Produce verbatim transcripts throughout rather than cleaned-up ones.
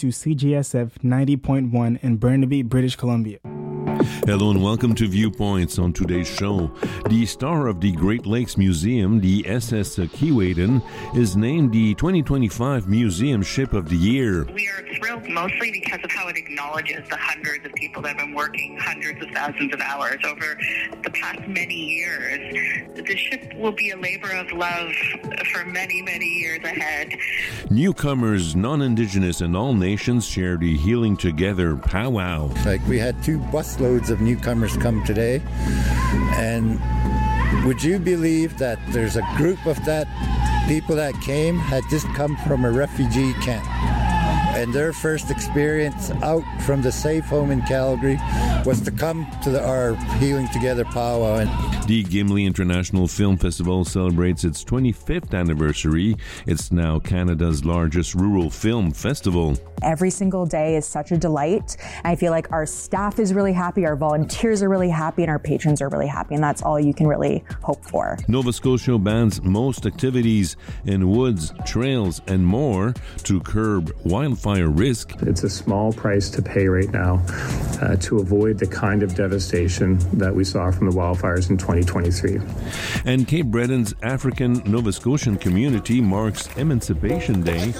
to C G S F ninety point one in Burnaby, British Columbia. Hello and welcome to Viewpoints. On today's show, the star of the Great Lakes Museum, the S S Keewaydin, is named the twenty twenty-five Museum Ship of the Year. We are thrilled mostly because of how it acknowledges the hundreds of people that have been working hundreds of thousands of hours over the past many years. The ship will be a labor of love for many, many years ahead. Newcomers, non-Indigenous, and all nations share the Healing Together powwow. Like, we had two busloads of newcomers come today, and would you believe that there's a group of that people that came had just come from a refugee camp, and their first experience out from the safe home in Calgary was to come to the, our Healing Together powwow. And the Gimli International Film Festival celebrates its twenty-fifth anniversary. It's now Canada's largest rural film festival. Every single day is such a delight. I feel like our staff is really happy, our volunteers are really happy, and our patrons are really happy, and that's all you can really hope for. Nova Scotia bans most activities in woods, trails, and more to curb wildfire risk. It's a small price to pay right now uh, to avoid the kind of devastation that we saw from the wildfires in twenty twenty-three. And Cape Breton's African Nova Scotian community marks Emancipation Day.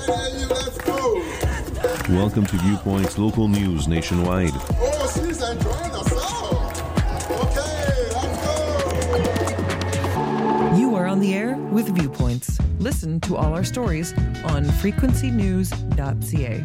Welcome to Viewpoints Local News Nationwide. Oh, she's enjoying herself. Okay, let's go. You are on the air with Viewpoints. Listen to all our stories on frequency news dot c a.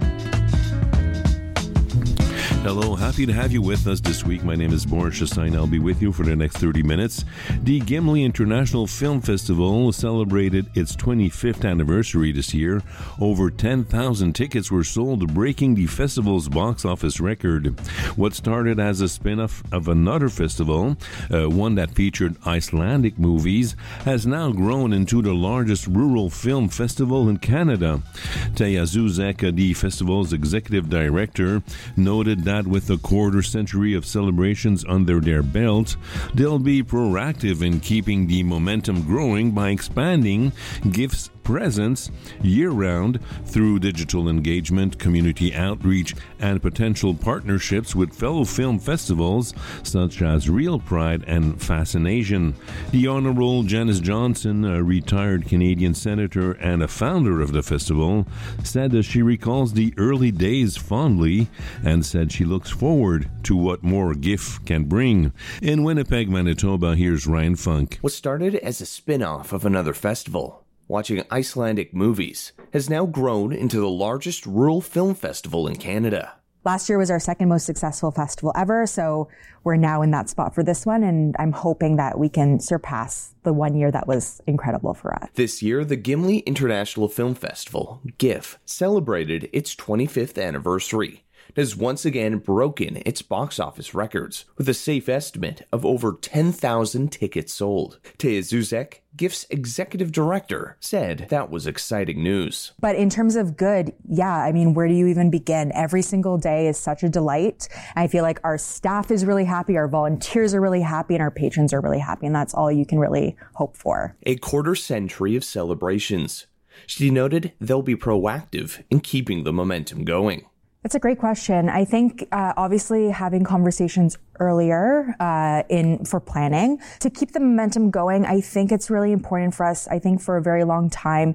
Hello, happy to have you with us this week. My name is Boris Chassagne. I'll be with you for the next thirty minutes. The Gimli International Film Festival celebrated its twenty-fifth anniversary this year. Over ten thousand tickets were sold, breaking the festival's box office record. What started as a spin-off of another festival, uh, one that featured Icelandic movies, has now grown into the largest rural film festival in Canada. Taya Zuzek, the festival's executive director, noted that with a quarter century of celebrations under their belt, they'll be proactive in keeping the momentum growing by expanding GIF's presence year-round through digital engagement, community outreach, and potential partnerships with fellow film festivals such as Real Pride and Fascination. The Honourable Janice Johnson, a retired Canadian senator and a founder of the festival, said that she recalls the early days fondly and said she looks forward to what more GIF can bring. In Winnipeg, Manitoba, here's Ryan Funk. What started as a spin-off of another festival, watching Icelandic movies, has now grown into the largest rural film festival in Canada. Last year was our second most successful festival ever, so we're now in that spot for this one, and I'm hoping that we can surpass the one year that was incredible for us. This year, the Gimli International Film Festival, GIF, celebrated its twenty-fifth anniversary. It has once again broken its box office records, with a safe estimate of over ten thousand tickets sold. Taya Zuzek, GIF's executive director, said that was exciting news. But in terms of good, yeah, I mean, where do you even begin? Every single day is such a delight. I feel like our staff is really happy, our volunteers are really happy, and our patrons are really happy, and that's all you can really hope for. A quarter century of celebrations. She noted they'll be proactive in keeping the momentum going. That's a great question. I think uh, obviously having conversations earlier uh, in for planning to keep the momentum going, I think it's really important for us. I think for a very long time,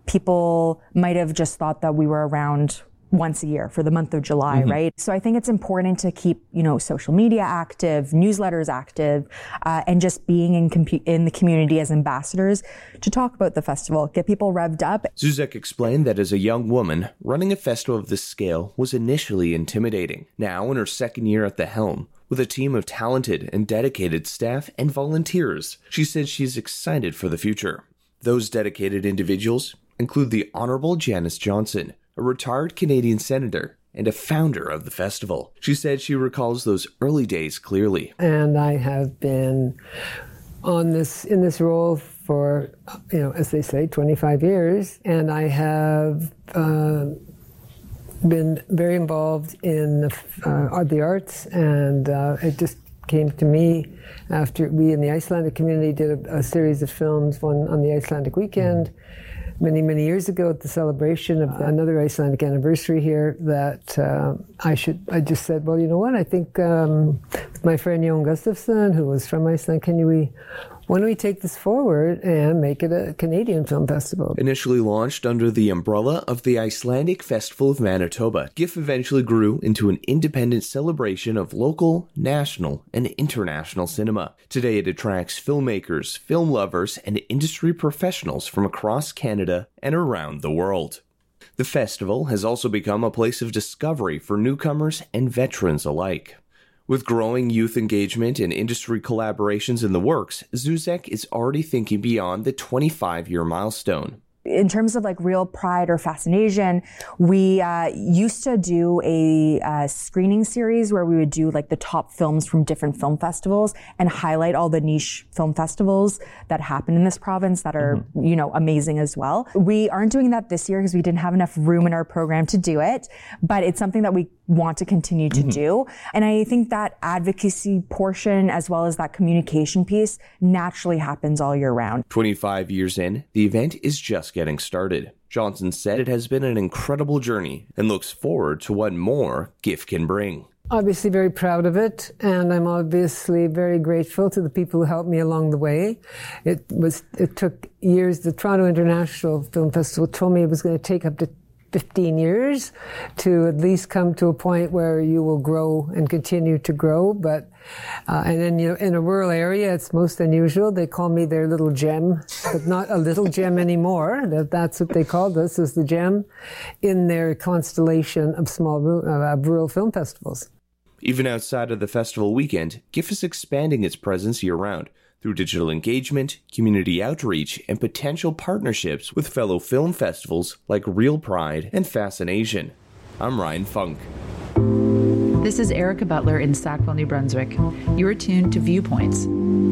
people might have just thought that we were around once a year for the month of July, mm-hmm. right? So I think it's important to keep, you know, social media active, newsletters active, uh, and just being in, compu- in the community as ambassadors to talk about the festival, get people revved up. Zuzek explained that as a young woman, running a festival of this scale was initially intimidating. Now, in her second year at the helm, with a team of talented and dedicated staff and volunteers, she said she's excited for the future. Those dedicated individuals include the Honourable Janice Johnson, a retired Canadian senator and a founder of the festival. She said she recalls those early days clearly. And I have been on this in this role for, you know, as they say, twenty-five years, and I have uh, been very involved in the, uh, the arts, and uh, it just came to me after we in the Icelandic community did a, a series of films, one on the Icelandic weekend, many, many years ago at the celebration of another Icelandic anniversary here that uh, I should, I just said, well, you know what, I think um, with my friend Jón Gustafsson, who was from Iceland, can we, why don't we take this forward and make it a Canadian film festival? Initially launched under the umbrella of the Icelandic Festival of Manitoba, GIFF eventually grew into an independent celebration of local, national, and international cinema. Today it attracts filmmakers, film lovers, and industry professionals from across Canada and around the world. The festival has also become a place of discovery for newcomers and veterans alike. With growing youth engagement and industry collaborations in the works, Zuzek is already thinking beyond the twenty-five-year milestone. In terms of like Real Pride or Fascination, we uh, used to do a uh, screening series where we would do like the top films from different film festivals and highlight all the niche film festivals that happen in this province that are, mm-hmm. you know, amazing as well. We aren't doing that this year because we didn't have enough room in our program to do it, but it's something that we want to continue to mm-hmm. do. And I think that advocacy portion as well as that communication piece naturally happens all year round. twenty-five years in, the event is just getting started. Johnson said it has been an incredible journey and looks forward to what more GIFF can bring. Obviously very proud of it, and I'm obviously very grateful to the people who helped me along the way. It was it took years. The Toronto International Film Festival told me it was going to take up to fifteen years to at least come to a point where you will grow and continue to grow. But uh, and then, you know, in a rural area, it's most unusual. They call me their little gem, but not a little gem anymore. That that's what they called us, as the gem in their constellation of small uh, rural film festivals. Even outside of the festival weekend, GIFF is expanding its presence year-round through digital engagement, community outreach, and potential partnerships with fellow film festivals like Real Pride and Fascination. I'm Ryan Funk. This is Erica Butler in Sackville, New Brunswick. You are tuned to Viewpoints.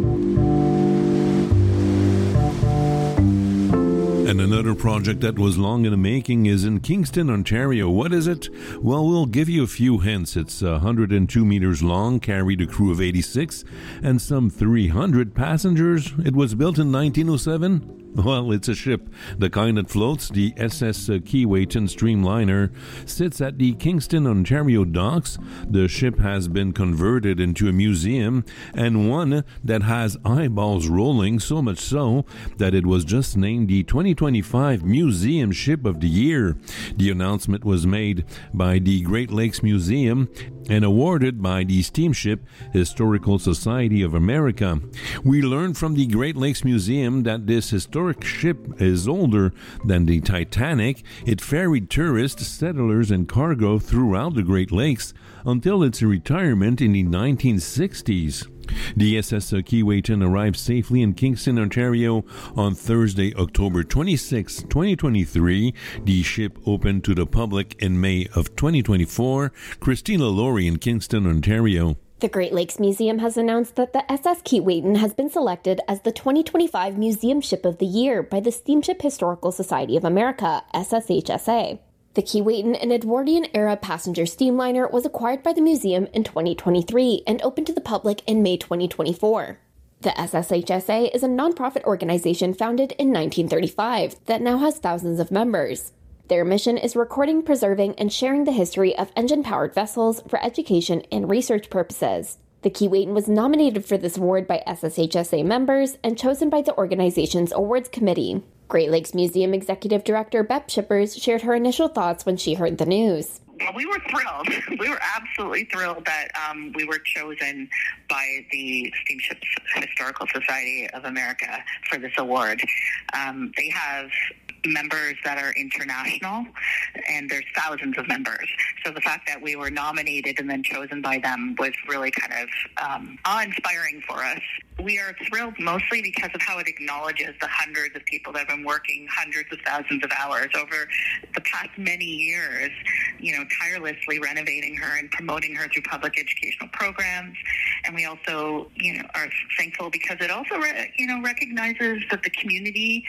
And another project that was long in the making is in Kingston, Ontario. What is it? Well, we'll give you a few hints. It's one hundred two meters long, carried a crew of eighty-six, and some three hundred passengers. It was built in nineteen oh seven. Well, it's a ship. The kind that floats, the S S Keewatin Streamliner, sits at the Kingston, Ontario docks. The ship has been converted into a museum, and one that has eyeballs rolling, so much so that it was just named the twenty twenty-five Museum Ship of the Year. The announcement was made by the Great Lakes Museum and awarded by the Steamship Historical Society of America. We learned from the Great Lakes Museum that this historic ship is older than the Titanic. It ferried tourists, settlers, and cargo throughout the Great Lakes until its retirement in the nineteen sixties. The S S Keewatin arrived safely in Kingston, Ontario on Thursday, October twenty-sixth, twenty twenty-three. The ship opened to the public in May of twenty twenty-four. Christina Laurie in Kingston, Ontario. The Great Lakes Museum has announced that the S S Keewatin has been selected as the twenty twenty-five Museum Ship of the Year by the Steamship Historical Society of America, S S H S A. The Keewatin, an Edwardian-era passenger steamliner, was acquired by the museum in twenty twenty-three and opened to the public in May twenty twenty-four. The S S H S A is a nonprofit organization founded in nineteen thirty-five that now has thousands of members. Their mission is recording, preserving, and sharing the history of engine-powered vessels for education and research purposes. The Keewatin was nominated for this award by S S H S A members and chosen by the organization's awards committee. Great Lakes Museum Executive Director Beth Shippers shared her initial thoughts when she heard the news. Well, we were thrilled. We were absolutely thrilled that um, we were chosen by the Steamship Historical Society of America for this award. Um, they have members that are international, and there's thousands of members. So the fact that we were nominated and then chosen by them was really kind of um, awe-inspiring for us. We are thrilled mostly because of how it acknowledges the hundreds of people that have been working hundreds of thousands of hours over the past many years, you know, tirelessly renovating her and promoting her through public educational programs. And we also, you know, are thankful because it also, re- you know, recognizes that the community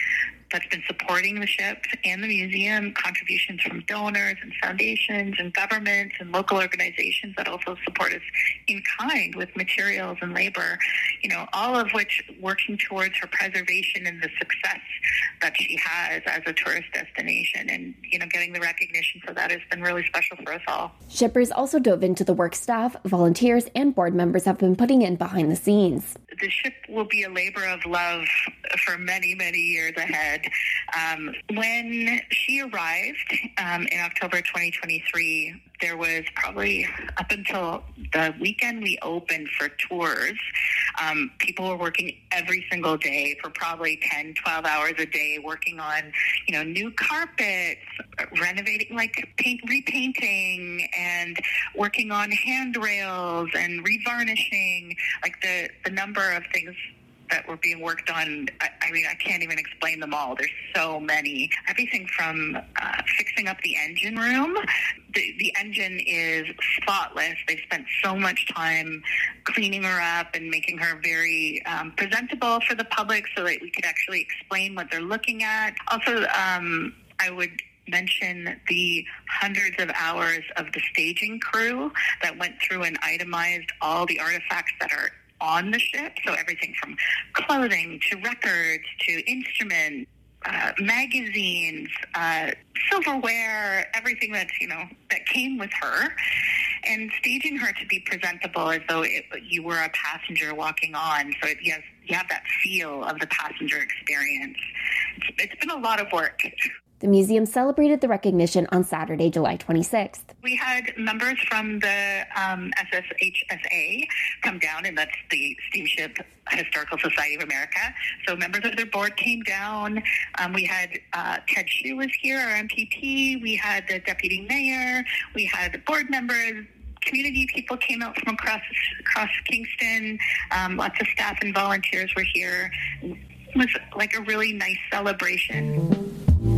that's been supporting the ship and the museum, contributions from donors and foundations and governments and local organizations that also support us in kind with materials and labor, you know, all of which working towards her preservation and the success that she has as a tourist destination. And, you know, getting the recognition for that has been really special for us all. Shippers also dove into the work staff, volunteers, and board members have been putting in behind the scenes. The ship will be a labor of love for many, many years ahead. Um, when she arrived um, in October twenty twenty-three, there was probably up until the weekend we opened for tours, um, people were working every single day for probably ten, twelve hours a day, working on, you know, new carpets, renovating, like paint, repainting, and working on handrails and revarnishing, like the, the number of things that were being worked on. I, I mean, I can't even explain them all. There's so many. Everything from uh, fixing up the engine room. The, the engine is spotless. They spent so much time cleaning her up and making her very um, presentable for the public so that we could actually explain what they're looking at. Also, um, I would mention the hundreds of hours of the staging crew that went through and itemized all the artifacts that are on the ship. So everything from clothing to records to instruments, uh, magazines, uh, silverware, everything that's, you know, that came with her, and staging her to be presentable as though it, you were a passenger walking on. So it, you, have, you have that feel of the passenger experience. It's, it's been a lot of work. The museum celebrated the recognition on Saturday, July twenty-sixth. We had members from the um, S S H S A come down, and that's the Steamship Historical Society of America. So members of their board came down. Um, we had uh, Ted Hsu was here, our M P P. We had the deputy mayor. We had board members. Community people came out from across across Kingston. Um, lots of staff and volunteers were here. It was like a really nice celebration.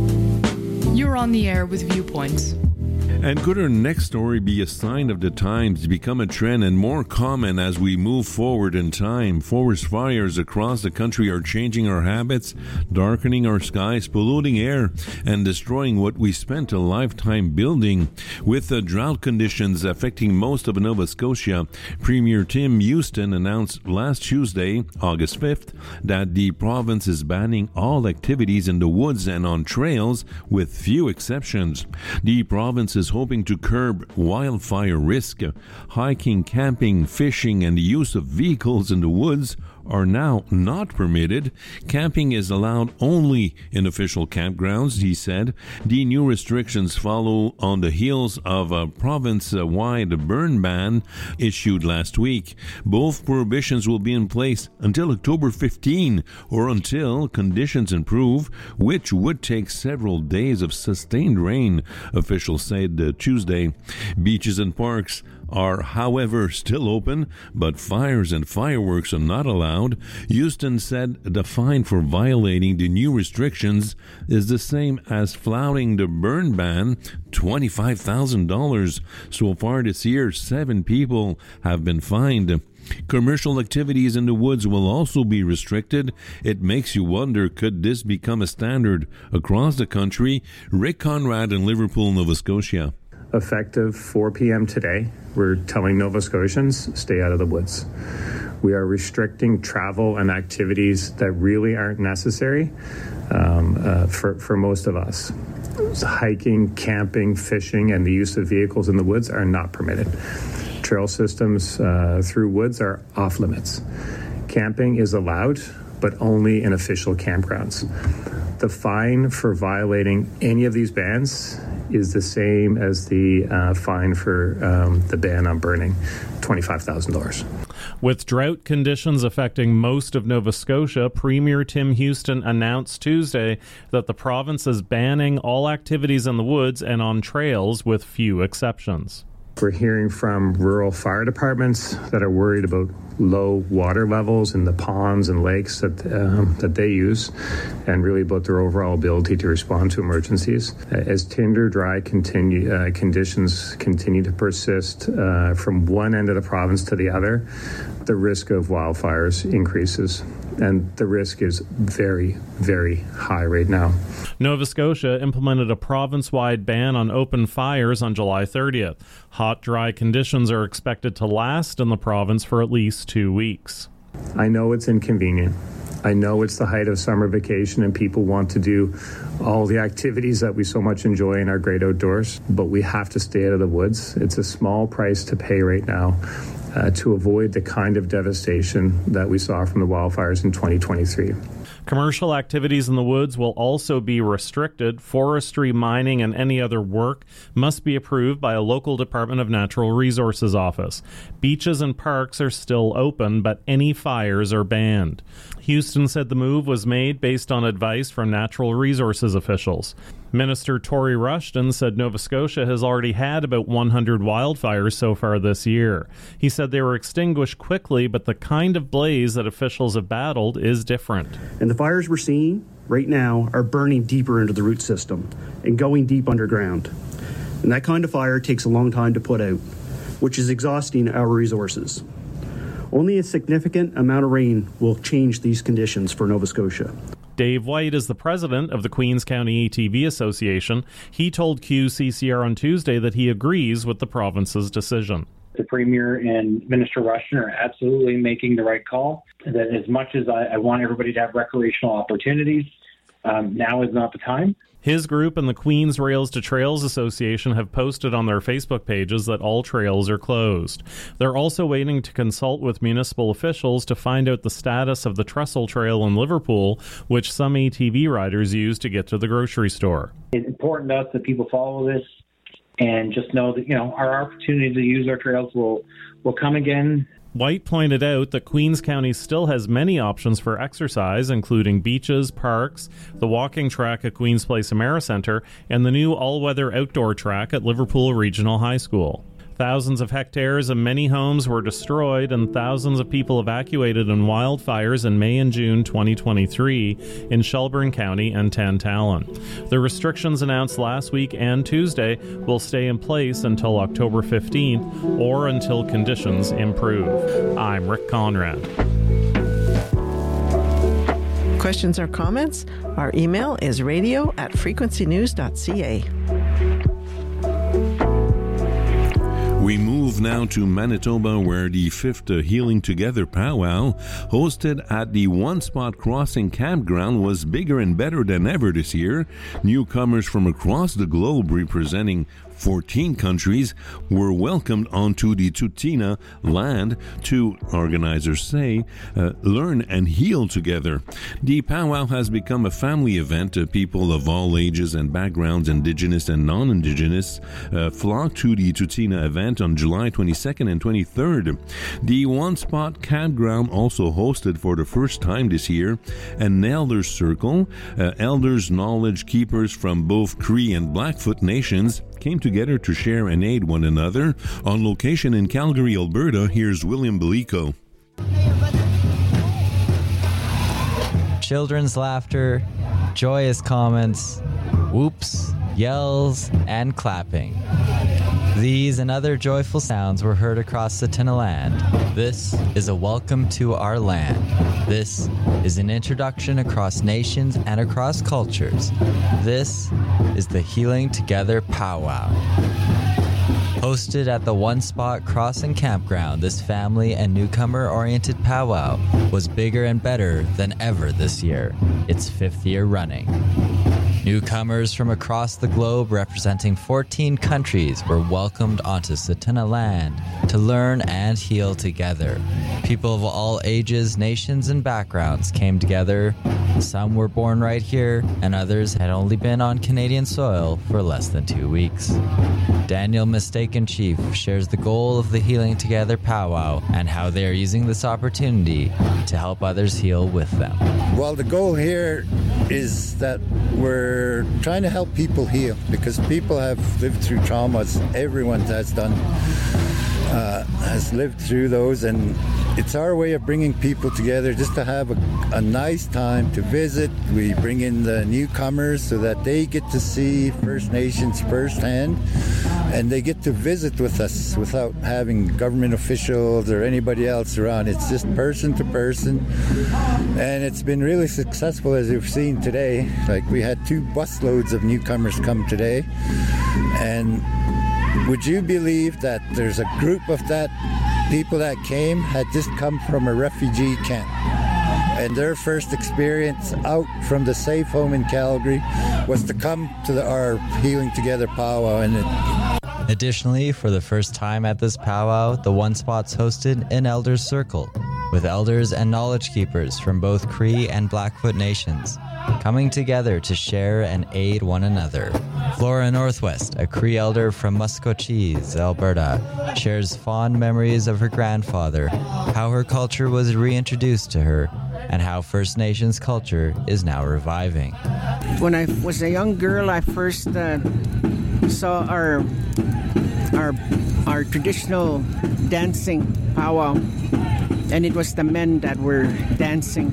You're on the air with Viewpoints. And could our next story be a sign of the times, become a trend and more common as we move forward in time? Forest fires across the country are changing our habits, darkening our skies, polluting air, and destroying what we spent a lifetime building. With the drought conditions affecting most of Nova Scotia, Premier Tim Houston announced last Tuesday, August fifth, that the province is banning all activities in the woods and on trails, with few exceptions. The province is hoping to curb wildfire risk. Hiking, camping, fishing, and the use of vehicles in the woods are now not permitted. Camping is allowed only in official campgrounds, he said. The new restrictions follow on the heels of a province-wide burn ban issued last week. Both prohibitions will be in place until October fifteenth, or until conditions improve, which would take several days of sustained rain, officials said uh, Tuesday. Beaches and parks are, however, still open, but fires and fireworks are not allowed. Houston said the fine for violating the new restrictions is the same as flouting the burn ban, twenty-five thousand dollars. So far this year, seven people have been fined. Commercial activities in the woods will also be restricted. It makes you wonder, could this become a standard across the country? Rick Conrad in Liverpool, Nova Scotia. Effective four p.m. today, we're telling Nova Scotians, stay out of the woods. We are restricting travel and activities that really aren't necessary um, uh, for, for most of us. So hiking, camping, fishing, and the use of vehicles in the woods are not permitted. Trail systems uh, through woods are off limits. Camping is allowed, but only in official campgrounds. The fine for violating any of these bans is the same as the uh, fine for um, the ban on burning, twenty-five thousand dollars. With drought conditions affecting most of Nova Scotia, Premier Tim Houston announced Tuesday that the province is banning all activities in the woods and on trails with few exceptions. We're hearing from rural fire departments that are worried about low water levels in the ponds and lakes that um, that they use, and really about their overall ability to respond to emergencies. As tinder dry continue, uh, conditions continue to persist uh, from one end of the province to the other, the risk of wildfires increases. and the risk is very, very high right now. Nova Scotia implemented a province-wide ban on open fires on July thirtieth. Hot, dry conditions are expected to last in the province for at least two weeks. I know it's inconvenient. I know it's the height of summer vacation and people want to do all the activities that we so much enjoy in our great outdoors, but we have to stay out of the woods. It's a small price to pay right now uh, to avoid the kind of devastation that we saw from the wildfires in twenty twenty-three. Commercial activities in the woods will also be restricted. Forestry, mining, and any other work must be approved by a local Department of Natural Resources office. Beaches and parks are still open, but any fires are banned. Houston said the move was made based on advice from natural resources officials. Minister Tory Rushton said Nova Scotia has already had about one hundred wildfires so far this year. He said they were extinguished quickly, but the kind of blaze that officials have battled is different. And the fires we're seeing right now are burning deeper into the root system and going deep underground. And that kind of fire takes a long time to put out, which is exhausting our resources. Only a significant amount of rain will change these conditions for Nova Scotia. Dave White is the president of the Queens County A T V Association. He told Q C C R on Tuesday that he agrees with the province's decision. The Premier and Minister Rushton are absolutely making the right call, that as much as I, I want everybody to have recreational opportunities, um, now is not the time. His group and the Queens Rails to Trails Association have posted on their Facebook pages that all trails are closed. They're also waiting to consult with municipal officials to find out the status of the Trestle Trail in Liverpool, which some A T V riders use to get to the grocery store. It's important to us that people follow this and just know that, you know, our opportunity to use our trails will, will come again. White pointed out that Queens County still has many options for exercise, including beaches, parks, the walking track at Queens Place Americentre, and the new all-weather outdoor track at Liverpool Regional High School. Thousands of hectares and many homes were destroyed and thousands of people evacuated in wildfires in May and June twenty twenty-three in Shelburne County and Tantallon. The restrictions announced last week and Tuesday will stay in place until October fifteenth or until conditions improve. I'm Rick Conrad. Questions or comments? Our email is radio at frequency news dot c a. We move now to Manitoba, where the fifth Healing Together powwow, hosted at the One Spot Crossing Campground, was bigger and better than ever this year. Newcomers from across the globe representing fourteen countries were welcomed onto the Tsuut'ina land to, organizers say, uh, learn and heal together. The powwow has become a family event. Uh, people of all ages and backgrounds, Indigenous and non-Indigenous, uh, flocked to the Tsuut'ina event on July twenty-second and twenty-third. The One Spot Campground also hosted for the first time this year an Elders Circle. Uh, elders, knowledge keepers from both Cree and Blackfoot nations came together to share and aid one another. On location in Calgary, Alberta, here's William Belico. Children's laughter, joyous comments, whoops, yells, and clapping. These and other joyful sounds were heard across the Tsuut'ina land. This is a welcome to our land. This is an introduction across nations and across cultures. This is the Healing Together powwow. Hosted at the One Spot Crossing Campground, this family and newcomer-oriented powwow was bigger and better than ever this year, its fifth year running. Newcomers from across the globe representing fourteen countries were welcomed onto Tsuut'ina land to learn and heal together. People of all ages, nations, and backgrounds came together. Some were born right here, and others had only been on Canadian soil for less than two weeks. Daniel Mistaken Chief shares the goal of the Healing Together powwow and how they are using this opportunity to help others heal with them. Well, the goal here is that we're trying to help people heal, because people have lived through traumas. Everyone has done, uh, has lived through those, and it's our way of bringing people together just to have a, a nice time to visit. We bring in the newcomers so that they get to see First Nations firsthand, and they get to visit with us without having government officials or anybody else around. It's just person to person, and it's been really successful, as you've seen today. Like, we had two busloads of newcomers come today, and would you believe that there's a group of that people that came had just come from a refugee camp, and their first experience out from the safe home in Calgary was to come to the, our Healing Together powwow. And it, Additionally, for the first time at this powwow, the One Spot's hosted an Elders Circle with elders and knowledge keepers from both Cree and Blackfoot nations, coming together to share and aid one another. Flora Northwest, a Cree elder from Muskocheese, Alberta, shares fond memories of her grandfather, how her culture was reintroduced to her, and how First Nations culture is now reviving. When I was a young girl, I first uh, saw our our our traditional dancing powwow, and it was the men that were dancing.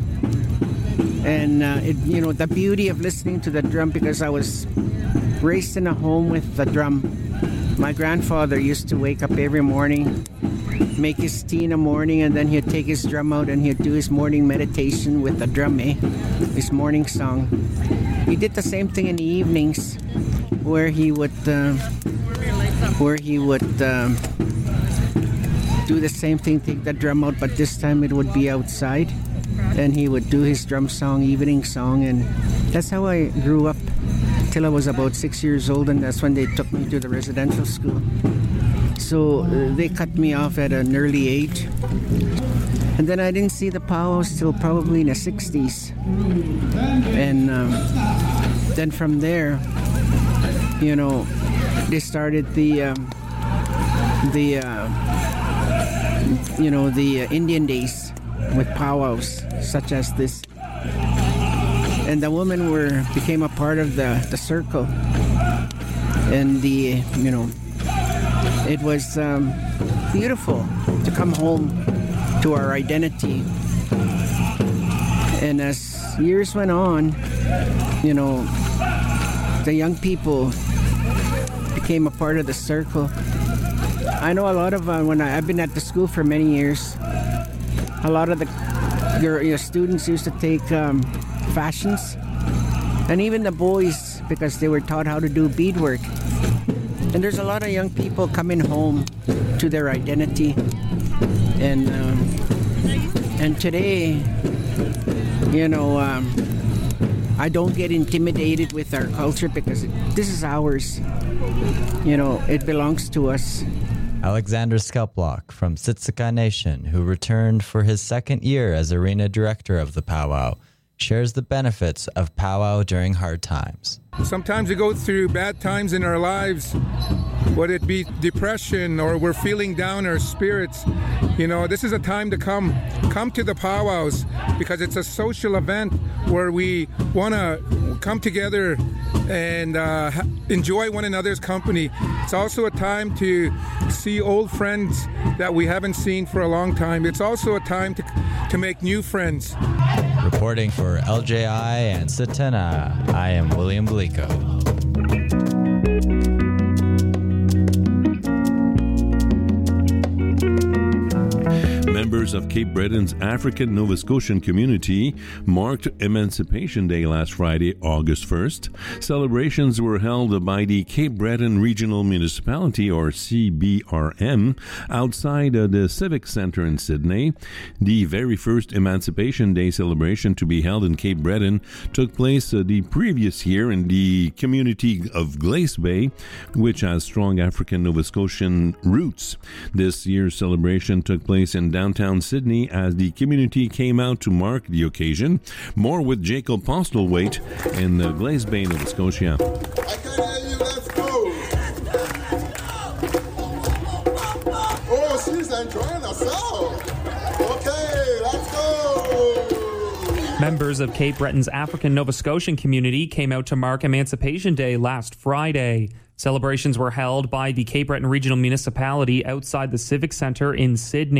And uh, it, you know, the beauty of listening to the drum, because I was raised in a home with the drum. My grandfather used to wake up every morning, make his tea in the morning, and then he'd take his drum out and he'd do his morning meditation with the drum, eh? His morning song. He did the same thing in the evenings, where he would, uh, where he would um, do the same thing, take the drum out, but this time it would be outside, and he would do his drum song, evening song, and that's how I grew up till I was about six years old, and that's when they took me to the residential school. So uh, they cut me off at an early age. And then I didn't see the powwows till probably in the sixties. And um, then from there, you know, they started the, um, the uh, you know, the uh, Indian days with powwows such as this. And the women were became a part of the, the circle. And the, you know, it was um, beautiful to come home to our identity. And as years went on, you know, the young people became a part of the circle. I know a lot of, uh, when I, I've been at the school for many years, a lot of the your, your students used to take um, fashions, and even the boys, because they were taught how to do beadwork. And there's a lot of young people coming home to their identity. And um, and today, you know, um, I don't get intimidated with our culture, because this is ours. You know, it belongs to us. Alexander Skelplock from Siksika Nation, who returned for his second year as arena director of the powwow, shares the benefits of powwow during hard times. Sometimes we go through bad times in our lives, whether it be depression or we're feeling down our spirits. You know, this is a time to come come to the powwows, because it's a social event where we want to come together and uh, enjoy one another's company. It's also a time to see old friends that we haven't seen for a long time. It's also a time to to make new friends. Reporting for L J I and Satana, I am William Belico. Members of Cape Breton's African Nova Scotian community marked Emancipation Day last Friday, August first. Celebrations were held by the Cape Breton Regional Municipality, or C B R M, outside uh, the Civic Centre in Sydney. The very first Emancipation Day celebration to be held in Cape Breton took place uh, the previous year in the community of Glace Bay, which has strong African Nova Scotian roots. This year's celebration took place in downtown Sydney as the community came out to mark the occasion. More with Jacob Postlethwaite in uh, Glace Bay, Nova Scotia. I can hear you. Let's go. Oh, she's enjoying herself. Okay, let's go. Members of Cape Breton's African Nova Scotian community came out to mark Emancipation Day last Friday. Celebrations were held by the Cape Breton Regional Municipality outside the Civic Centre in Sydney.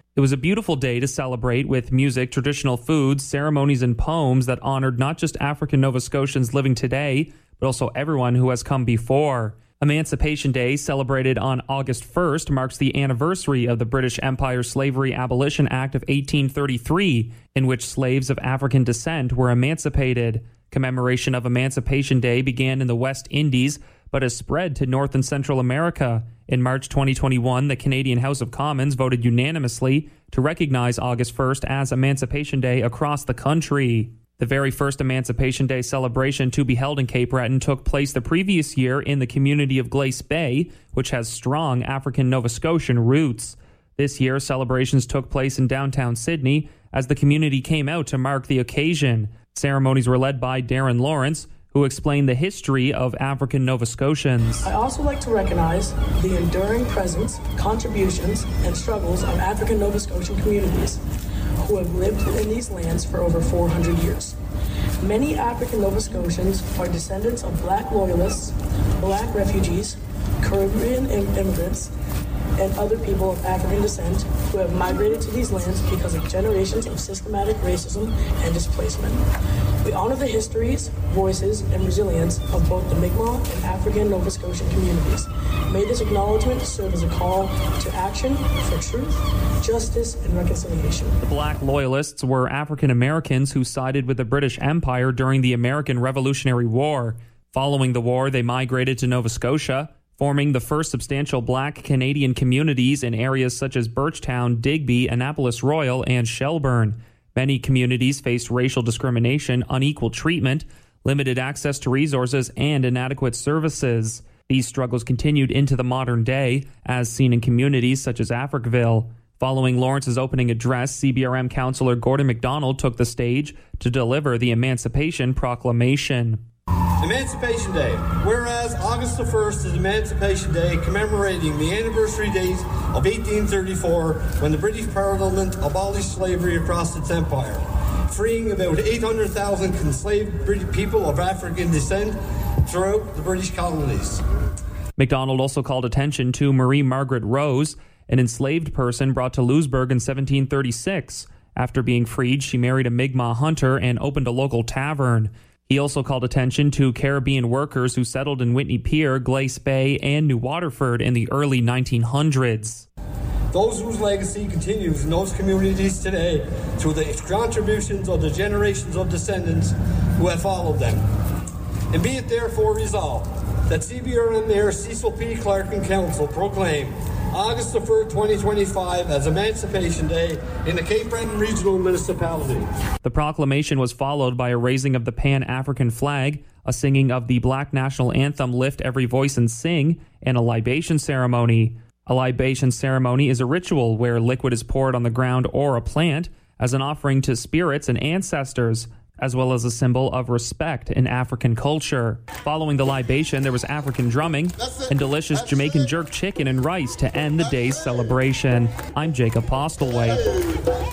It was a beautiful day to celebrate with music, traditional foods, ceremonies, and poems that honored not just African Nova Scotians living today, but also everyone who has come before. Emancipation Day, celebrated on August first, marks the anniversary of the British Empire Slavery Abolition Act of eighteen thirty-three, in which slaves of African descent were emancipated. Commemoration of Emancipation Day began in the West Indies, but has spread to North and Central America. In March twenty twenty-one, the Canadian House of Commons voted unanimously to recognize August first as Emancipation Day across the country. The very first Emancipation Day celebration to be held in Cape Breton took place the previous year in the community of Glace Bay, which has strong African Nova Scotian roots. This year, celebrations took place in downtown Sydney as the community came out to mark the occasion. Ceremonies were led by Darren Lawrence, who explained the history of African Nova Scotians. I also like to recognize the enduring presence, contributions, and struggles of African Nova Scotian communities who have lived in these lands for over four hundred years. Many African Nova Scotians are descendants of black loyalists, black refugees, Caribbean immigrants, and other people of African descent who have migrated to these lands because of generations of systematic racism and displacement. We honor the histories, voices, and resilience of both the Mi'kmaq and African Nova Scotian communities. May this acknowledgement serve as a call to action for truth, justice, and reconciliation. The Black Loyalists were African Americans who sided with the British Empire during the American Revolutionary War. Following the war, they migrated to Nova Scotia, forming the first substantial black Canadian communities in areas such as Birchtown, Digby, Annapolis Royal, and Shelburne. Many communities faced racial discrimination, unequal treatment, limited access to resources, and inadequate services. These struggles continued into the modern day, as seen in communities such as Africville. Following Lawrence's opening address, C B R M Councillor Gordon MacDonald took the stage to deliver the Emancipation Proclamation. Emancipation Day. Whereas August the first is Emancipation Day, commemorating the anniversary date of eighteen thirty-four, when the British Parliament abolished slavery across its empire, freeing about eight hundred thousand enslaved British people of African descent throughout the British colonies. MacDonald also called attention to Marie Margaret Rose, an enslaved person brought to Louisbourg in seventeen thirty-six. After being freed, she married a Mi'kmaq hunter and opened a local tavern. He also called attention to Caribbean workers who settled in Whitney Pier, Glace Bay, and New Waterford in the early nineteen hundreds. Those whose legacy continues in those communities today through the contributions of the generations of descendants who have followed them. And be it therefore resolved that C B R M Mayor Cecil P. Clark and Council proclaim August the first, twenty twenty-five as Emancipation Day in the Cape Breton Regional Municipality. The proclamation was followed by a raising of the Pan-African flag, a singing of the Black National Anthem Lift Every Voice and Sing, and a libation ceremony. A libation ceremony is a ritual where liquid is poured on the ground or a plant as an offering to spirits and ancestors, as well as a symbol of respect in African culture. Following the libation, there was African drumming and delicious Jamaican jerk chicken and rice to end the day's celebration. I'm Jacob Postlewaite.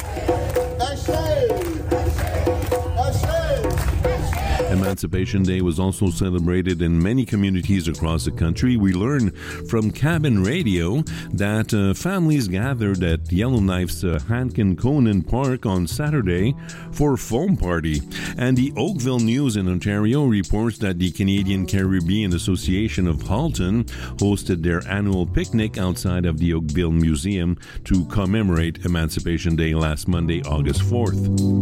Emancipation Day was also celebrated in many communities across the country. We learned from Cabin Radio that uh, families gathered at Yellowknife's uh, Hankin Conan Park on Saturday for a foam party. And the Oakville News in Ontario reports that the Canadian Caribbean Association of Halton hosted their annual picnic outside of the Oakville Museum to commemorate Emancipation Day last Monday, August fourth.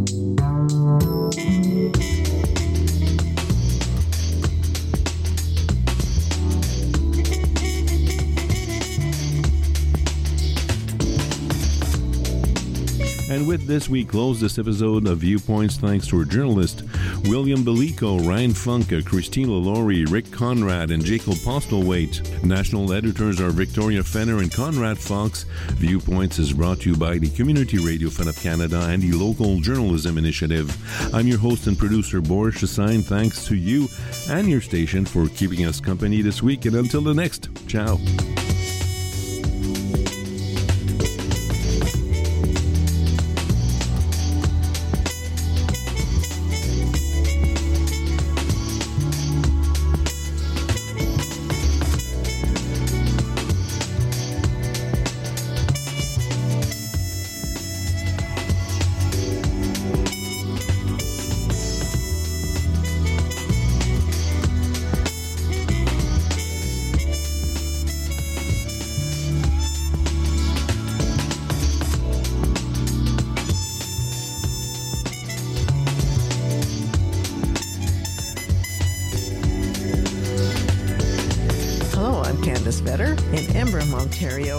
And with this, we close this episode of Viewpoints thanks to our journalists William Belico, Ryan Funke, Christina Laurie, Rick Conrad, and Jacob Postlewaite. National editors are Victoria Fenner and Conrad Fox. Viewpoints is brought to you by the Community Radio Fund of Canada and the Local Journalism Initiative. I'm your host and producer, Boris Chassagne. Thanks to you and your station for keeping us company this week. And until the next, ciao.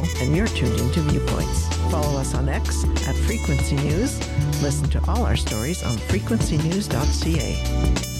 and you're tuned into Viewpoints. Follow us on X at Frequency News. Listen to all our stories on frequency news dot c a.